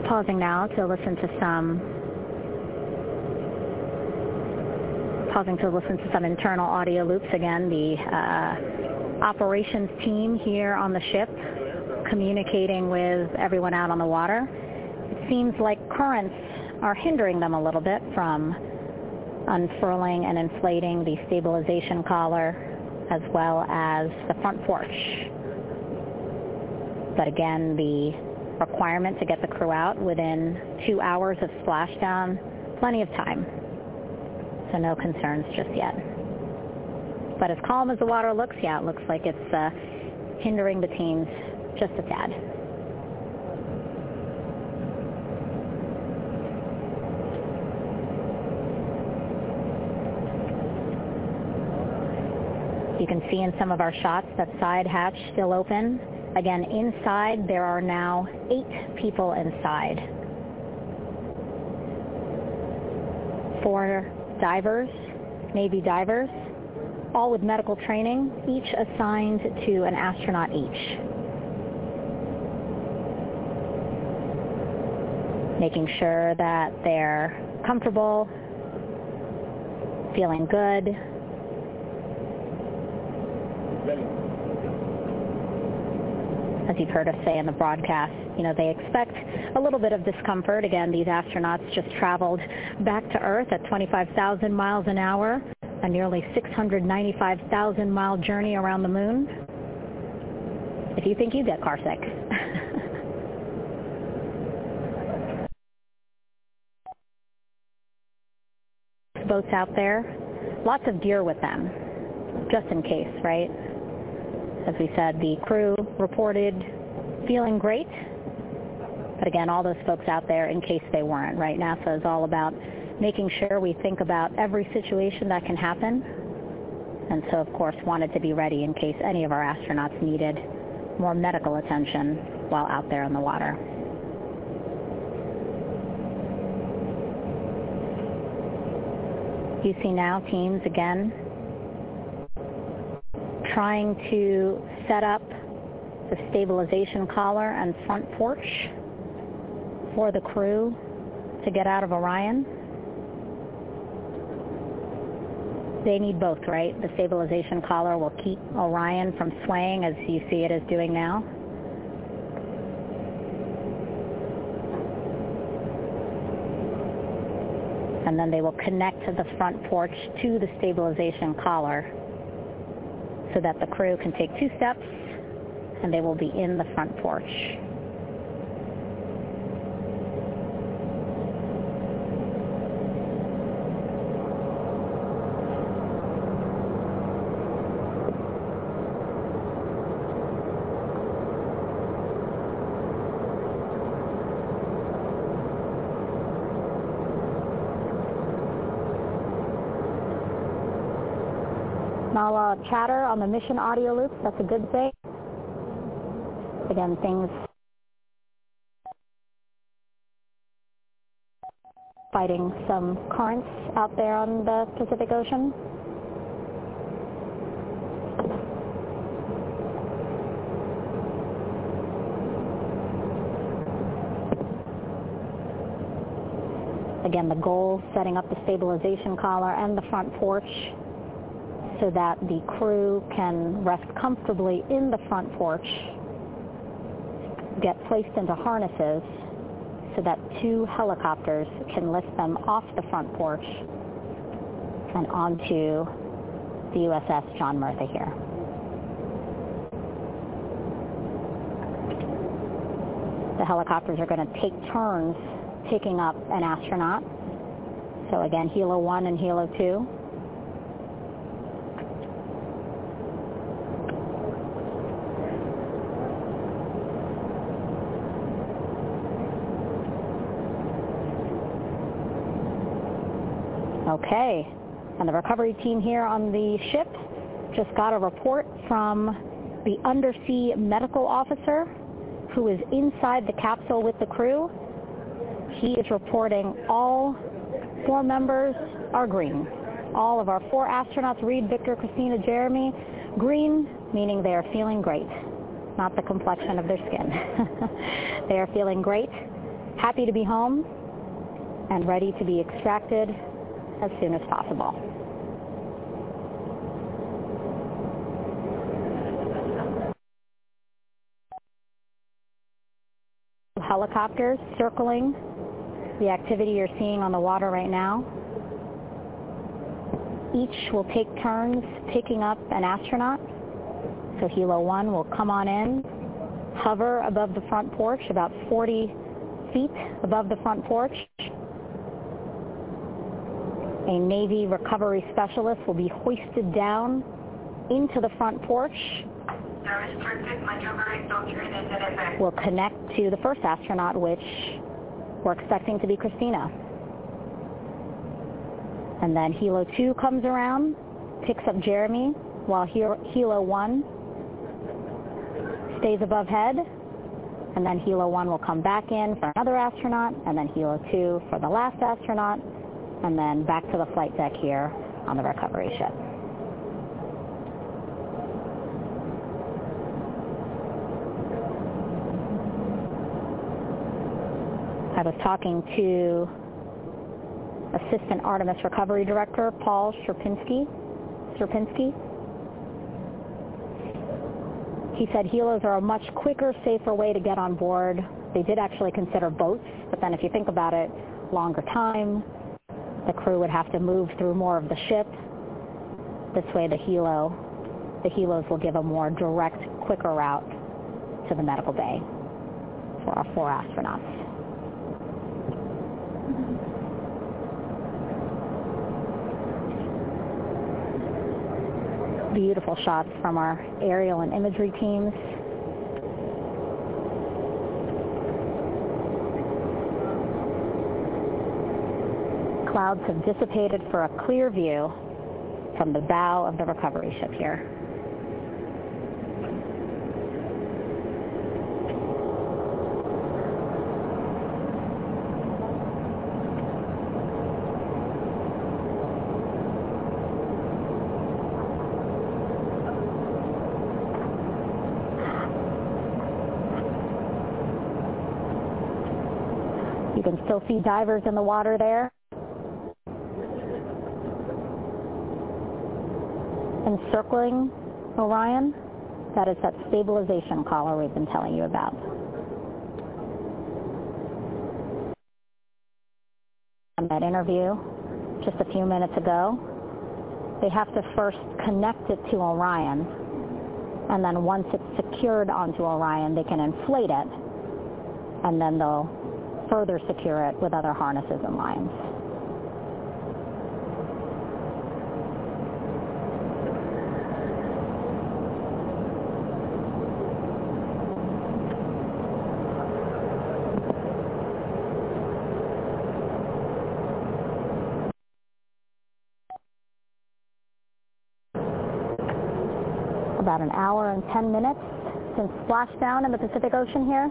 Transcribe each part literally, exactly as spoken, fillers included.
Pausing now to listen to some pausing to listen to some internal audio loops. Again, the uh, operations team here on the ship communicating with everyone out on the water. It seems like currents are hindering them a little bit from unfurling and inflating the stabilization collar as well as the front porch. But again, the requirement to get the crew out within two hours of splashdown, plenty of time. So no concerns just yet. But as calm as the water looks, yeah, it looks like it's uh, hindering the teams just a tad. You can see in some of our shots that side hatch still open. Again, inside there are now eight people inside. Four divers, Navy divers, all with medical training, each assigned to an astronaut each. Making sure that they're comfortable, feeling good. As you've heard us say in the broadcast, you know, they expect a little bit of discomfort. Again, these astronauts just traveled back to Earth at twenty-five thousand miles an hour, a nearly six hundred ninety-five thousand mile journey around the moon. If you think you get car sick. Boats out there, lots of gear with them, just in case, right? As we said, the crew reported feeling great. But again, all those folks out there in case they weren't, right? NASA is all about making sure we think about every situation that can happen. And so, of course, wanted to be ready in case any of our astronauts needed more medical attention while out there in the water. You see now teams again trying to set up the stabilization collar and front porch for the crew to get out of Orion. They need both, right? The stabilization collar will keep Orion from swaying as you see it is doing now. And then they will connect the front porch to the stabilization collar so that the crew can take two steps and they will be in the front porch. Now uh, chatter on the mission audio loops, that's a good thing. Again, things fighting some currents out there on the Pacific Ocean. Again, the goal, setting up the stabilization collar and the front porch so that the crew can rest comfortably in the front porch, get placed into harnesses so that two helicopters can lift them off the front porch and onto the U S S John Murtha here. The helicopters are going to take turns picking up an astronaut. So again, Helo one and Helo two. Okay, and the recovery team here on the ship just got a report from the undersea medical officer who is inside the capsule with the crew. He is reporting all four members are green. All of our four astronauts, Reed, Victor, Christina, Jeremy, green, meaning they are feeling great, not the complexion of their skin. They are feeling great. happy to be home and ready to be extracted as soon as possible. Helicopters circling the activity you're seeing on the water right now. Each will take turns picking up an astronaut. So Helo one will come on in, hover above the front porch, about forty feet above the front porch. A Navy recovery specialist will be hoisted down into the front porch. We'll connect to the first astronaut, which we're expecting to be Christina. And then Helo two comes around, picks up Jeremy, while Helo one stays above head. And then Helo one will come back in for another astronaut, and then Helo two for the last astronaut, and then back to the flight deck here on the recovery ship. I was talking to Assistant Artemis Recovery Director Paul Sierpinski. Sierpinski. He said helos are a much quicker, safer way to get on board. They did actually consider boats, but then if you think about it, longer time, the crew would have to move through more of the ship. This way the helo, the helos will give a more direct, quicker route to the medical bay for our four astronauts. Beautiful shots from our aerial and imagery teams. Clouds have dissipated for a clear view from the bow of the recovery ship here. You can still see divers in the water there. Encircling Orion, that is that stabilization collar we've been telling you about. In that interview just a few minutes ago, they have to first connect it to Orion, and then once it's secured onto Orion, they can inflate it, and then they'll further secure it with other harnesses and lines. About an hour and ten minutes since splashdown in the Pacific Ocean here.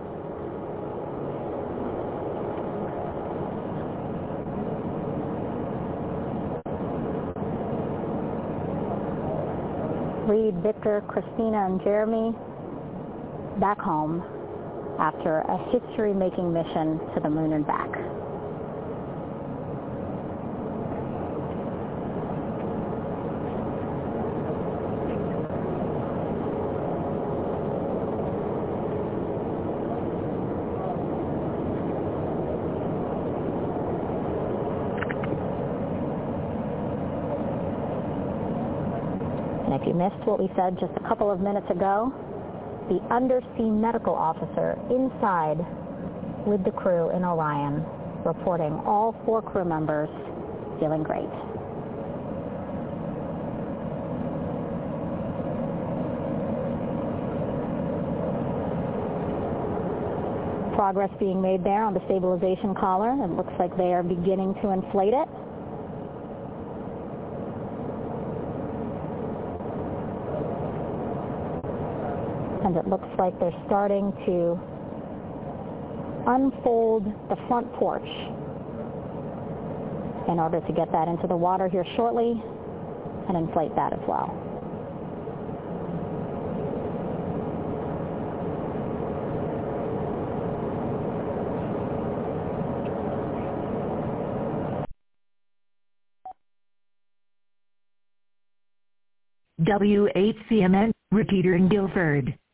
Reed, Victor, Christina, and Jeremy back home after a history-making mission to the moon and back. If you missed what we said just a couple of minutes ago, the undersea medical officer inside with the crew in Orion reporting all four crew members feeling great. Progress being made there on the stabilization collar. It looks like they are beginning to inflate it. And it looks like they're starting to unfold the front porch in order to get that into the water here shortly and inflate that as well. W eight C M N, Repeater in Guilford.